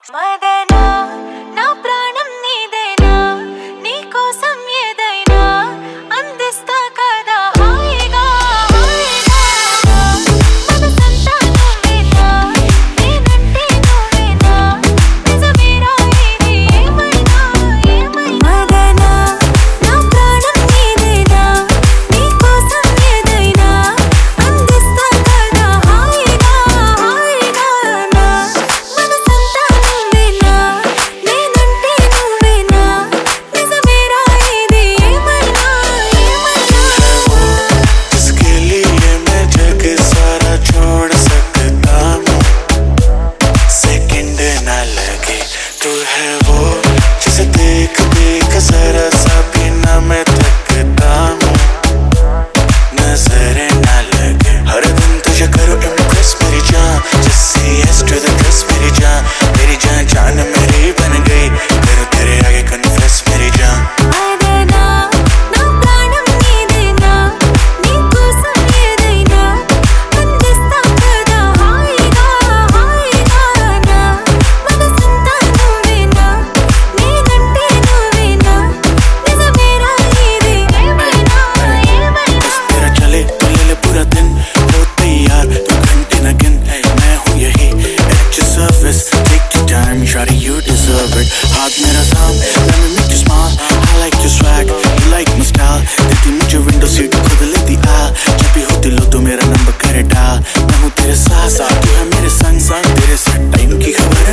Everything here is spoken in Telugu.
మదనా నా ప్రాణం నీదేనా నీ కోసం ఏదైనా అందిస్తా కదా హాయిగా హాయిగా మనసంతా నువ్వేనా నేనంటే నువ్వేనా నిజమేరా ఇది ఏమైనా ఏమైనా మదనా నా ప్రాణం నీదేనా నీ కోసం ఏదైనా అందిస్తా కదా హాయిగా హాయిగా మనసంతా నువ్వేనా నేనంటే నువ్వేనా నిజమేరా ఇది ఏమైనా ఏమైనా जिसके लिए मैं जग सारा छोड़ सकता हूँ सेकंड ना लगे तू है वो जिसे देख देख जरा सा भी ना मैं थकता हूँ नजर ना लगे हर दिन तुझे करो इम्प्रेस मेरी जान just say yes to the kiss मेरी जान जान मेरी बन गई करूँ तेरे आगे कन्फेस मेरी जान మదనా నా ప్రాణం నీదేనా నీ కోసం ఏదైనా అందిస్తా కదా హాయిగా హాయిగా మనసంతా నువ్వేనా నేనంటే నువ్వేనా నిజమేరా ఇది ఏమైనా ఏమైనా तेरा चले तो ले ले पूरा दिन हो तैयार तू घंटे न गिन मैं हूँ यही at your service take your time shawty you deserve it हाथ मेरा थाम let me make you smile I like your swag you like my style देती मुझे विंडो सीट खुद लेती आ जब भी होती लो तो मेरा नंबर करे डाल मैं हूँ तेरे साथ तू है मेरे संग तेरे साथ टाइम की खबर